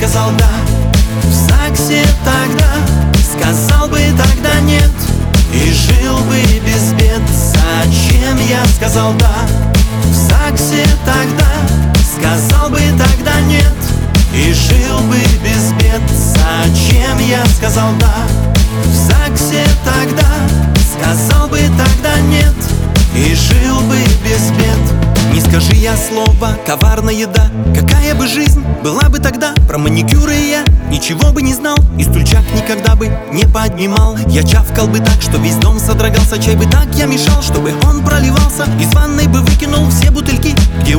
сказал да. В ЗАГСе тогда сказал бы тогда нет, и жил бы без бед. Зачем я сказал да? В ЗАГСе тогда сказал бы тогда нет, и жил бы без бед. Зачем я сказал да? В ЗАГСе тогда сказал бы тогда нет, и жил бы без бед. Не скажи я слово, коварная еда. Какая бы жизнь была бы тогда? Про маникюры я ничего бы не знал, и стульчак никогда бы не поднимал. Я чавкал бы так, что весь дом содрогался. Чай бы так я мешал, чтобы он проливался. Из ванной бы выкинул все бутыльки, где